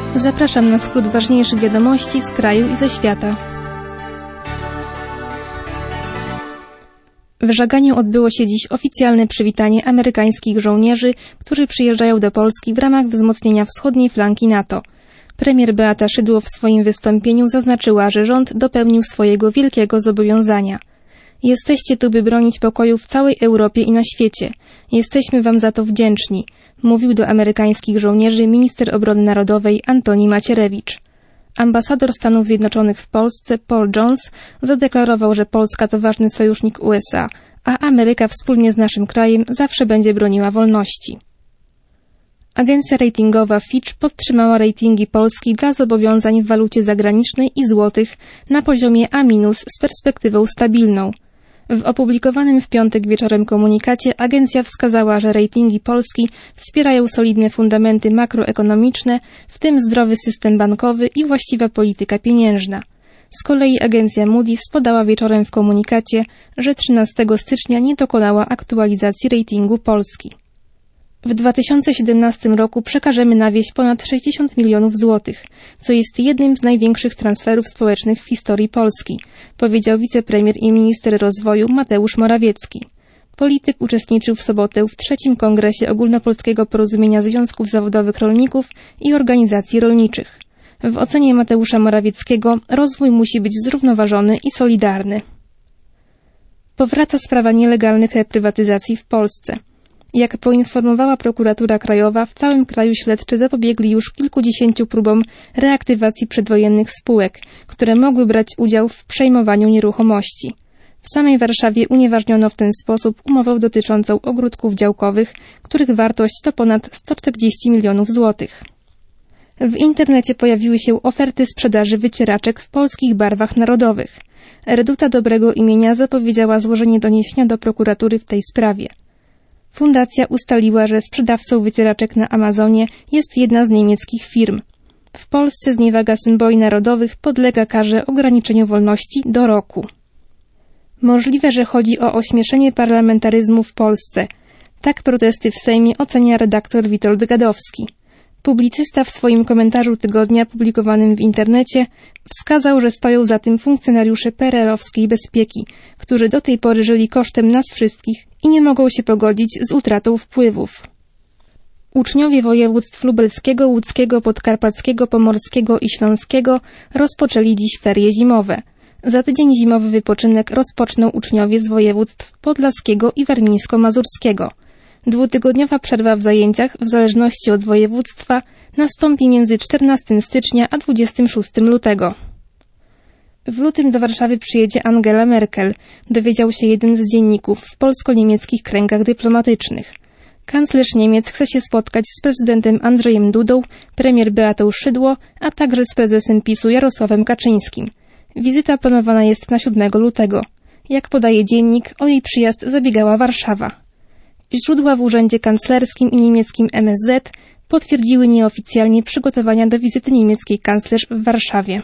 Zapraszam na skrót ważniejszych wiadomości z kraju i ze świata. W Żaganiu odbyło się dziś oficjalne przywitanie amerykańskich żołnierzy, którzy przyjeżdżają do Polski w ramach wzmocnienia wschodniej flanki NATO. Premier Beata Szydło w swoim wystąpieniu zaznaczyła, że rząd dopełnił swojego wielkiego zobowiązania. Jesteście tu, by bronić pokoju w całej Europie i na świecie. Jesteśmy wam za to wdzięczni, mówił do amerykańskich żołnierzy minister obrony narodowej Antoni Macierewicz. Ambasador Stanów Zjednoczonych w Polsce Paul Jones zadeklarował, że Polska to ważny sojusznik USA, a Ameryka wspólnie z naszym krajem zawsze będzie broniła wolności. Agencja ratingowa Fitch podtrzymała ratingi Polski dla zobowiązań w walucie zagranicznej i złotych na poziomie A- z perspektywą stabilną. W opublikowanym w piątek wieczorem komunikacie agencja wskazała, że ratingi Polski wspierają solidne fundamenty makroekonomiczne, w tym zdrowy system bankowy i właściwa polityka pieniężna. Z kolei agencja Moody's podała wieczorem w komunikacie, że 13 stycznia nie dokonała aktualizacji ratingu Polski. W 2017 roku przekażemy na wieś ponad 60 milionów złotych, co jest jednym z największych transferów społecznych w historii Polski, powiedział wicepremier i minister rozwoju Mateusz Morawiecki. Polityk uczestniczył w sobotę w III Kongresie Ogólnopolskiego Porozumienia Związków Zawodowych Rolników i Organizacji Rolniczych. W ocenie Mateusza Morawieckiego rozwój musi być zrównoważony i solidarny. Powraca sprawa nielegalnych reprywatyzacji w Polsce. Jak poinformowała prokuratura krajowa, w całym kraju śledczy zapobiegli już kilkudziesięciu próbom reaktywacji przedwojennych spółek, które mogły brać udział w przejmowaniu nieruchomości. W samej Warszawie unieważniono w ten sposób umowę dotyczącą ogródków działkowych, których wartość to ponad 140 milionów złotych. W internecie pojawiły się oferty sprzedaży wycieraczek w polskich barwach narodowych. Reduta Dobrego Imienia zapowiedziała złożenie doniesienia do prokuratury w tej sprawie. Fundacja ustaliła, że sprzedawcą wycieraczek na Amazonie jest jedna z niemieckich firm. W Polsce zniewaga symboli narodowych podlega karze ograniczeniu wolności do roku. Możliwe, że chodzi o ośmieszenie parlamentaryzmu w Polsce. Tak protesty w Sejmie ocenia redaktor Witold Gadowski. Publicysta w swoim komentarzu tygodnia publikowanym w internecie wskazał, że stoją za tym funkcjonariusze PRL-owskiej bezpieki, którzy do tej pory żyli kosztem nas wszystkich i nie mogą się pogodzić z utratą wpływów. Uczniowie województw lubelskiego, łódzkiego, podkarpackiego, pomorskiego i śląskiego rozpoczęli dziś ferie zimowe. Za tydzień zimowy wypoczynek rozpoczną uczniowie z województw podlaskiego i warmińsko-mazurskiego. 2-tygodniowa przerwa w zajęciach, w zależności od województwa, nastąpi między 14 stycznia a 26 lutego. W lutym do Warszawy przyjedzie Angela Merkel, dowiedział się jeden z dzienników w polsko-niemieckich kręgach dyplomatycznych. Kanclerz Niemiec chce się spotkać z prezydentem Andrzejem Dudą, premier Beatą Szydło, a także z prezesem PiS-u Jarosławem Kaczyńskim. Wizyta planowana jest na 7 lutego. Jak podaje dziennik, o jej przyjazd zabiegała Warszawa. Źródła w urzędzie kanclerskim i niemieckim MSZ potwierdziły nieoficjalnie przygotowania do wizyty niemieckiej kanclerz w Warszawie.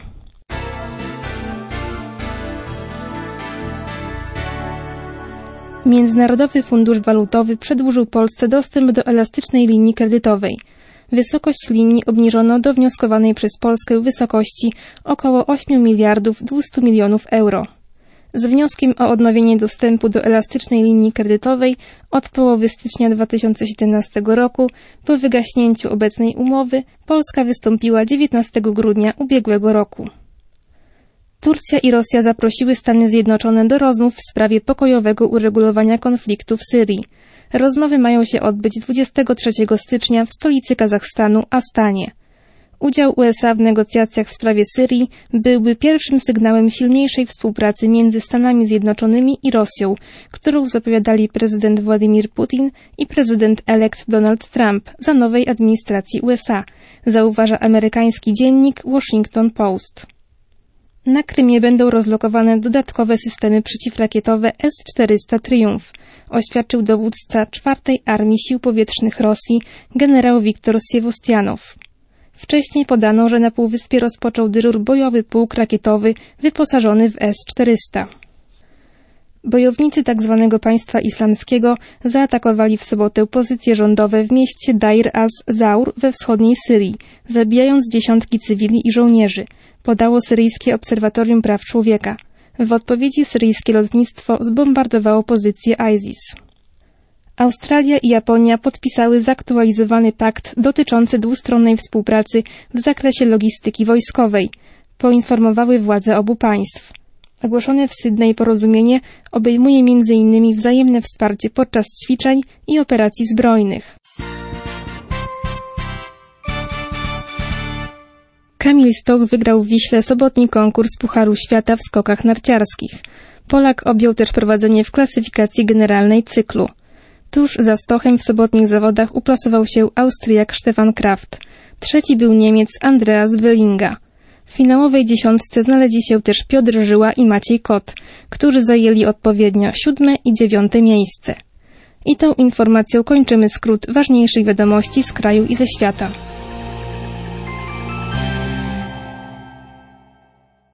Międzynarodowy Fundusz Walutowy przedłużył Polsce dostęp do elastycznej linii kredytowej. Wysokość linii obniżono do wnioskowanej przez Polskę wysokości około 8 miliardów 200 milionów euro. Z wnioskiem o odnowienie dostępu do elastycznej linii kredytowej od połowy stycznia 2017 roku po wygaśnięciu obecnej umowy Polska wystąpiła 19 grudnia ubiegłego roku. Turcja i Rosja zaprosiły Stany Zjednoczone do rozmów w sprawie pokojowego uregulowania konfliktu w Syrii. Rozmowy mają się odbyć 23 stycznia w stolicy Kazachstanu, Astanie. Udział USA w negocjacjach w sprawie Syrii byłby pierwszym sygnałem silniejszej współpracy między Stanami Zjednoczonymi i Rosją, którą zapowiadali prezydent Władimir Putin i prezydent-elekt Donald Trump za nowej administracji USA, zauważa amerykański dziennik Washington Post. Na Krymie będą rozlokowane dodatkowe systemy przeciwrakietowe S-400 Triumf, oświadczył dowódca 4. Armii Sił Powietrznych Rosji generał Wiktor Siewostianow. Wcześniej podano, że na półwyspie rozpoczął dyżur bojowy pułk rakietowy wyposażony w S-400. Bojownicy tzw. państwa islamskiego zaatakowali w sobotę pozycje rządowe w mieście Deir az-Zawr we wschodniej Syrii, zabijając dziesiątki cywili i żołnierzy, podało syryjskie Obserwatorium Praw Człowieka. W odpowiedzi syryjskie lotnictwo zbombardowało pozycję ISIS. Australia i Japonia podpisały zaktualizowany pakt dotyczący dwustronnej współpracy w zakresie logistyki wojskowej, poinformowały władze obu państw. Ogłoszone w Sydney porozumienie obejmuje m.in. wzajemne wsparcie podczas ćwiczeń i operacji zbrojnych. Kamil Stoch wygrał w Wiśle sobotni konkurs Pucharu Świata w skokach narciarskich. Polak objął też prowadzenie w klasyfikacji generalnej cyklu. Tuż za Stochem w sobotnich zawodach uplasował się Austriak Stefan Kraft. Trzeci był Niemiec Andreas Wellinga. W finałowej dziesiątce znaleźli się też Piotr Żyła i Maciej Kot, którzy zajęli odpowiednio 7. i 9. miejsce. I tą informacją kończymy skrót ważniejszych wiadomości z kraju i ze świata.